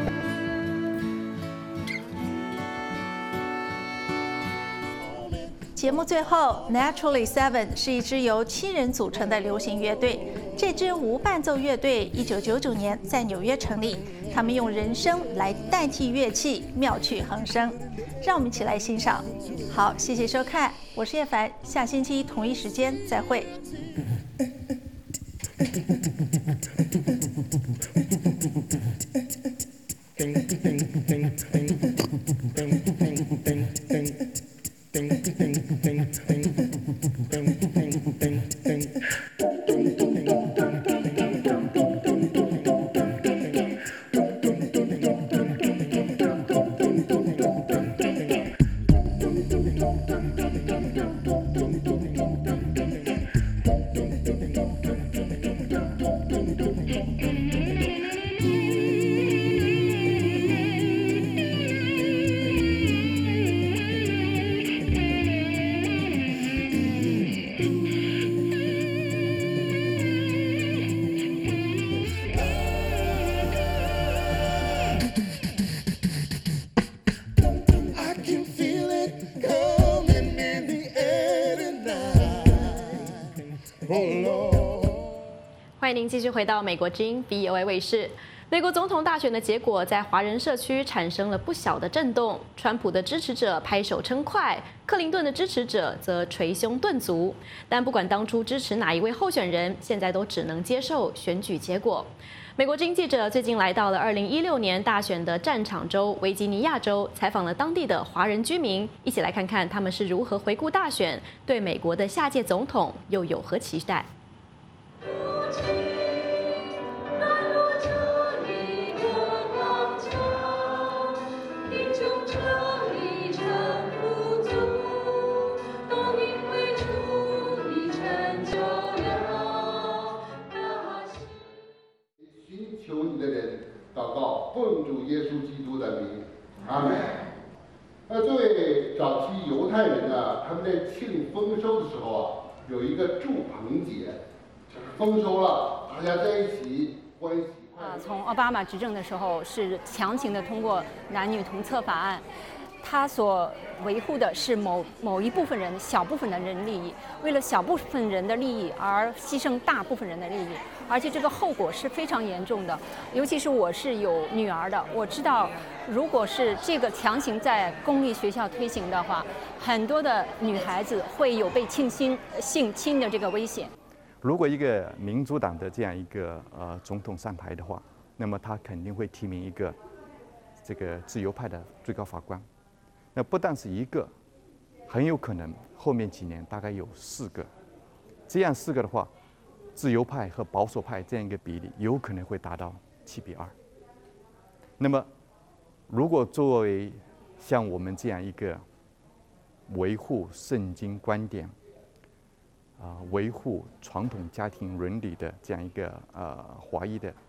节目最后 ，Naturally Seven 是一支由7人组成的流行乐队。这支无伴奏乐队1999年在纽约成立，他们用人声来代替乐器，妙趣横生。让我们一起来欣赏。好，谢谢收看，我是叶凡，下星期同一时间再会。 欢迎您继续回到美国之音 VOA 卫视。美国总统大选的结果在华人社区产生了不小的震动，川普的支持者拍手称快，克林顿的支持者则捶胸顿足。但不管当初支持哪一位候选人，现在都只能接受选举结果。美国之音记者最近来到了2016年大选的战场州维吉尼亚州，采访了当地的华人居民，一起来看看他们是如何回顾大选，对美国的下届总统又有何期待。 求你的人祷告，奉主耶稣基督的名，阿门。作为早期犹太人呢，他们在庆丰收的时候啊，有一个祝棚节，就是丰收了，大家在一起欢喜快乐。 从奥巴马执政的时候是强行的通过男女同策法案，他所维护的是某一部分人、小部分的人利益，为了小部分人的利益而牺牲大部分人的利益，而且这个后果是非常严重的。尤其是我是有女儿的，我知道，如果是这个强行在公立学校推行的话，很多的女孩子会有被性侵的这个危险。 如果一个民主党的这样一个总统上台的话，那么他肯定会提名一个这个自由派的最高法官。那不但是一个，很有可能后面几年大概有4个，这样4个的话，自由派和保守派这样一个比例有可能会达到7:2。那么，如果作为像我们这样一个维护圣经观点、维护传统家庭伦理的这样一个华裔的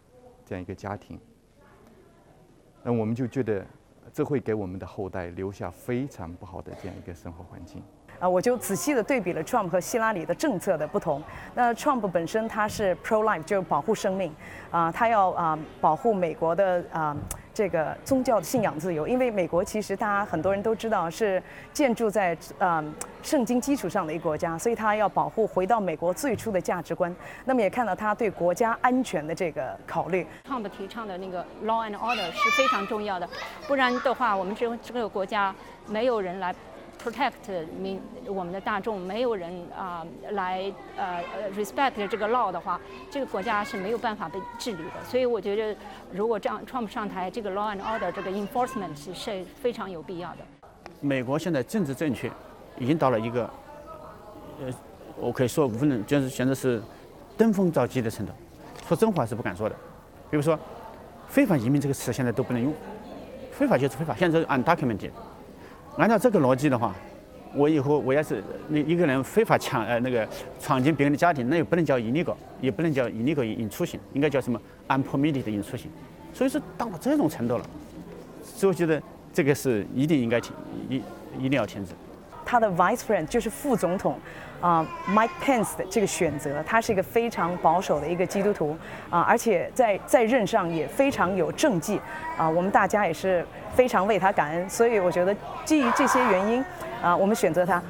这样一个家庭。那我们就觉得这会给我们的后代留下非常不好的这样一个生活环境。 我就仔细的对比了 Trump 和希拉里的政策的不同。那 Trump 本身他是 pro-life， 就是保护生命，他要保护美国的这个宗教的信仰自由，因为美国其实大家很多人都知道是建筑在圣经基础上的一个国家，所以他要保护回到美国最初的价值观。那么也看到他对国家安全的这个考虑。 Trump 提倡的那个 law and order 是非常重要的，不然的话，我们这个国家没有人来 protect 我们的大众，没有人来respect 这个 law 的话，这个国家是没有办法被治理的。所以我觉得，如果这样 Trump 上台，这个 law and order 这个 enforcement 是非常有必要的。 美国现在政治正确已经到了一个我可以说无人就是现在是登峰造极的程度，说真话是不敢说的。比如说，非法移民这个词现在都不能用，非法就是非法，现在是 undocumented。按照这个逻辑的话，我以后我要是一个人非法闯进别人的家庭，那也不能叫 illegal， 也不能叫 illegal intrusion， 应该叫什么 unpermitted intrusion。所以说到了这种程度了，所以我觉得这个是一定应该一定要停止。 他的 Vice President 就是副总统Mike Pence 的这个选择，他是一个非常保守的一个基督徒而且在任上也非常有政绩我们大家也是非常为他感恩，所以我觉得基于这些原因我们选择他。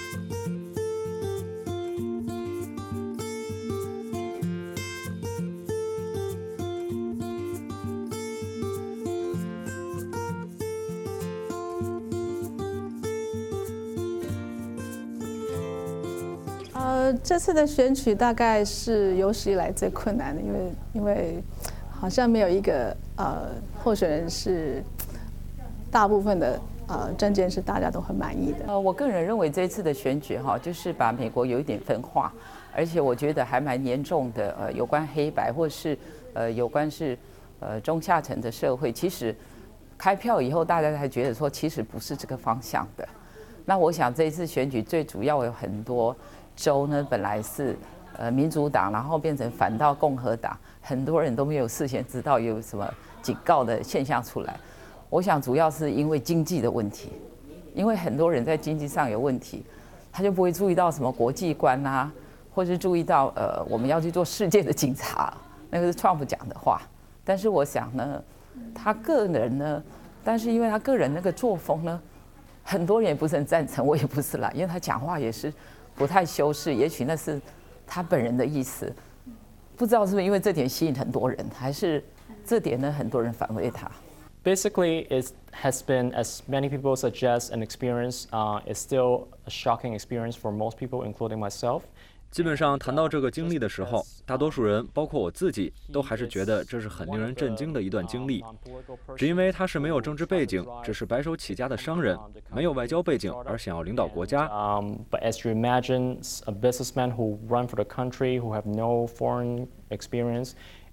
这次的选举大概是有史以来最困难的，因为好像没有一个候选人是大部分的政见是大家都很满意的。 我个人认为这一次的选举就是把美国有一点分化，而且我觉得还蛮严重的。有关黑白或是有关是中下层的社会，其实开票以后大家才觉得说其实不是这个方向的。那我想这一次选举最主要有很多州呢，本来是民主党，然后变成反倒共和党，很多人都没有事先知道有什么警告的现象出来。我想主要是因为经济的问题，因为很多人在经济上有问题，他就不会注意到什么国际观啊，或是注意到我们要去做世界的警察，那个是 Trump 讲的话。但是我想呢，他个人呢，但是因为他个人那个作风呢，很多人也不是很赞成，我也不是啦，因为他讲话也是不太修饰，也许那是他本人的意思，不知道是不是因为这点吸引很多人，还是这点呢很多人反对他。 Basically, it has been, as many people suggest, an experience. It's still a shocking experience for most people, including myself. 基本上谈到这个经历的时候，大多数人，包括我自己，都还是觉得这是很令人震惊的一段经历。只因为他是没有政治背景，只是白手起家的商人，没有外交背景，而想要领导国家。 But as you imagine, a businessman who run for the country, who have no foreign experience,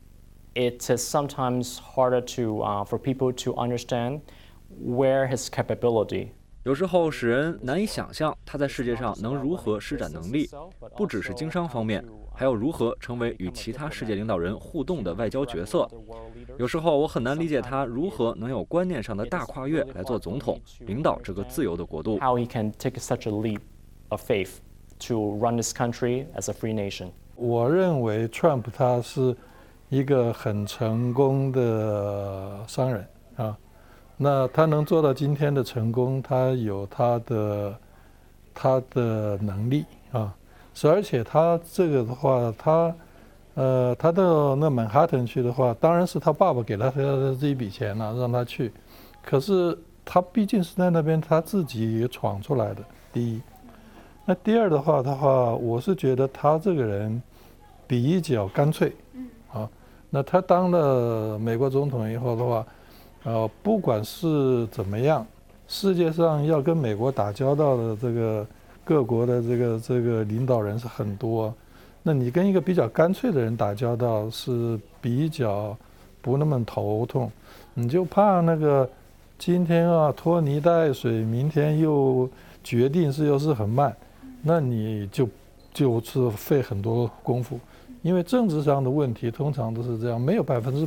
it is sometimes harder for people to understand where his capability. 有时候使人难以想象他在世界上能如何施展能力，不只是经商方面，还有如何成为与其他世界领导人互动的外交角色。有时候我很难理解他如何能有观念上的大跨越来做总统，领导这个自由的国度。 How he can take such a leap of faith to run this country as a free nation. 我认为 Trump 他是一个很成功的商人啊。那他能做到今天的成功，他有他的能力啊，而且他这个的话，他到那曼哈顿去的话，当然是他爸爸给了他这一笔钱了，让他去。可是他毕竟是在那边他自己闯出来的，第一。那第二的话，我是觉得他这个人比较干脆啊。那他当了美国总统以后的话，不管是怎么样，世界上要跟美国打交道的这个各国的这个领导人是很多，那你跟一个比较干脆的人打交道是比较不那么头痛，你就怕那个今天拖泥带水，明天又决定又是很慢，那你就是费很多功夫，因为政治上的问题通常都是这样，没有100%。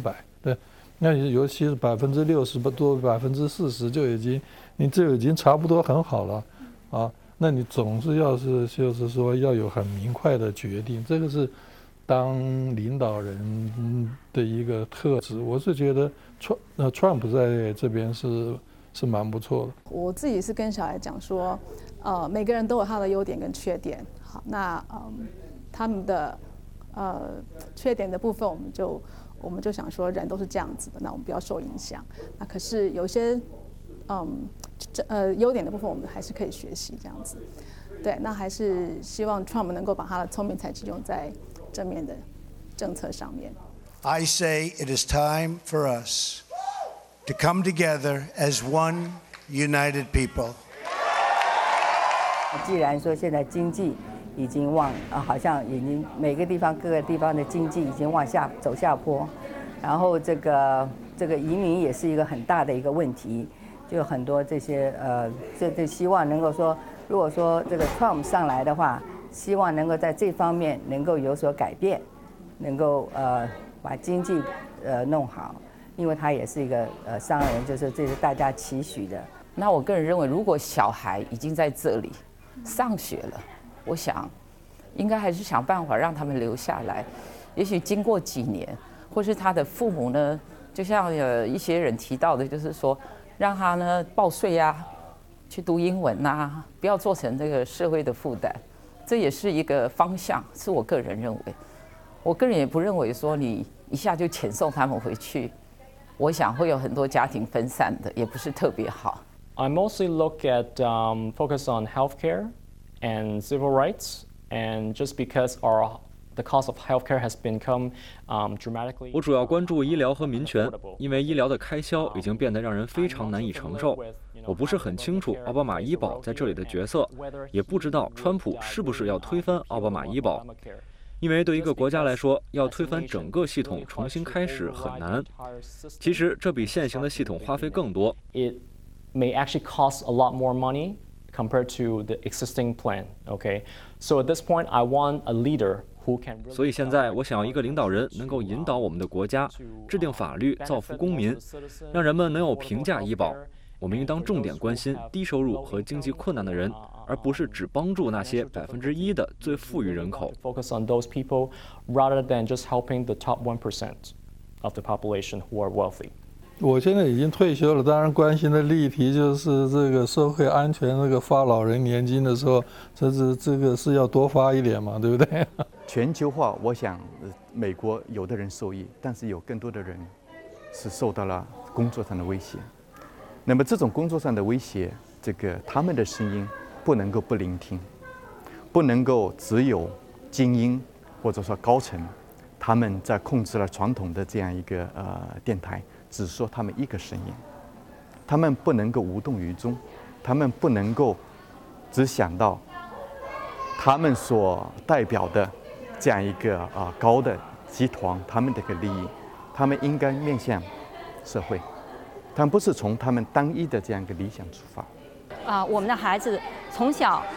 对，那尤其是60%多40%就已经差不多很好了啊。那你总是就是说要有很明快的决定，这个是当领导人的一个特质。我是觉得Trump 在这边是蛮不错的。 我自己是跟小孩讲说，每个人都有他的优点跟缺点。好，那他们的缺点的部分，我们就想说人都是这样子的，那我们不要受影响。那可是有些优点的部分，我们还是可以学习这样子。对，那还是希望 Trump 能够把他的聪明才智用在正面的政策上面。 I say it is time for us to come together as one united people. 既然说现在经济已经好像已经各个地方的经济已经走下坡，然后这个移民也是一个很大的一个问题，就很多这些这希望能够说，如果说这个 Trump 上来的话，希望能够在这方面能够有所改变，能够把经济弄好，因为他也是一个商人，就是这是大家期许的。 那我个人认为，如果小孩已经在这里上学了，我想应该还是想办法让他们留下来。也许经过几年，或是他的父母呢，就像一些人提到的，就是说让他呢报税啊，去读英文啊，不要做成这个社会的负担。这也是一个方向，是我个人认为。我个人也不认为说你一下就遣送他们回去，我想会有很多家庭分散的，也不是特别好。 I mostly look at focus on healthcare and civil rights, and just because the cost of healthcare has become dramatically. 我主要关注医疗和民权，因为医疗的开销已经变得让人非常难以承受。我不是很清楚奥巴马医保在这里的角色，也不知道川普是不是要推翻奥巴马医保。因为对一个国家来说，要推翻整个系统重新开始很难。其实这比现行的系统花费更多。 It may actually cost a lot more money compared to the existing plan. Okay, so at this point, I want a leader who can. 所以现在我想要一个领导人能够引导我们的国家，制定法律，造福公民，让人们能有平价医保。我们应当重点关心低收入和经济困难的人，而不是只帮助那些1%的最富裕人口。 Focus on those people rather than just helping the top 1% of the population who are wealthy. 我现在已经退休了，当然关心的议题就是这个社会安全，那个发老人年金的时候，这个是要多发一点嘛，对不对？ 全球化，我想美国有的人受益，但是有更多的人是受到了工作上的威胁。那么这种工作上的威胁，他们的声音不能够不聆听，不能够只有精英或者说高层他们在控制了传统的这样一个电台，只说他们一个声音，他们不能够无动于衷，他们不能够只想到他们所代表的这样一个高的集团他们的一个利益，他们应该面向社会。他们不是从他们单一的这样一个理想出发。 我们的孩子从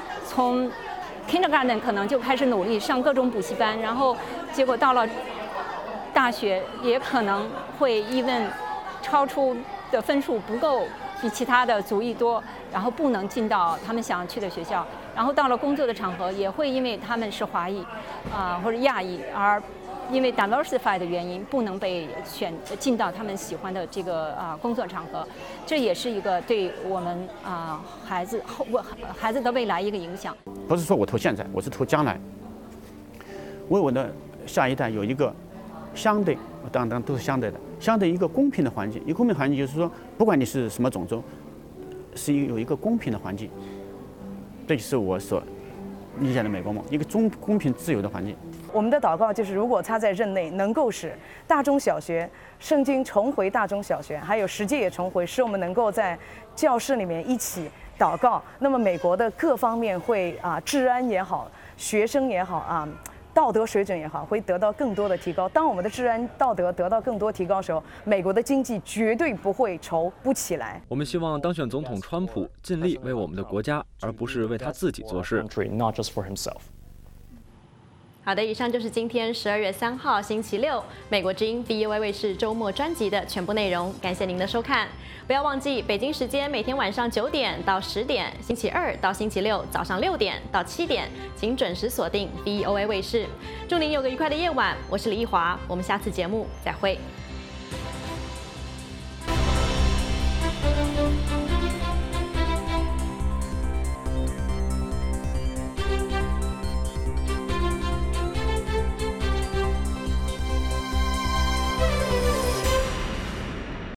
kindergarten 可能就开始努力上各种补习班，然后结果到了大学也可能会even超出的分数不够比其他的族裔多，然后不能进到他们想要去的学校，然后到了工作的场合也会因为他们是华裔或者亚裔而因为 diversify 的原因不能被进到他们喜欢的这个工作场合，这也是一个对我们孩子的未来一个影响。 不是说我投现在，我是投将来，为我的下一代有一个相对，当然都是相对的，相对一个公平的环境。一个公平环境就是说，不管你是什么种族，是有一个公平的环境，这就是我所理解的美国梦，一个公平自由的环境。 我们的祷告就是，如果他在任内能够使大中小学圣经重回大中小学，还有世界也重回，使我们能够在教室里面一起祷告，那么美国的各方面会治安也好，学生也好道德水准也好，会得到更多的提高。当我们的治安道德得到更多提高的时候，美国的经济绝对不会愁不起来。 我们希望当选总统川普尽力为我们的国家，而不是为他自己做事。 好的，以上就是今天12月3号星期六美国之音 VOA 卫视周末专辑的全部内容。感谢您的收看，不要忘记北京时间每天晚上9点到10点，星期二到星期六早上6点到7点，请准时锁定 VOA 卫视。祝您有个愉快的夜晚，我是李易华，我们下次节目再会。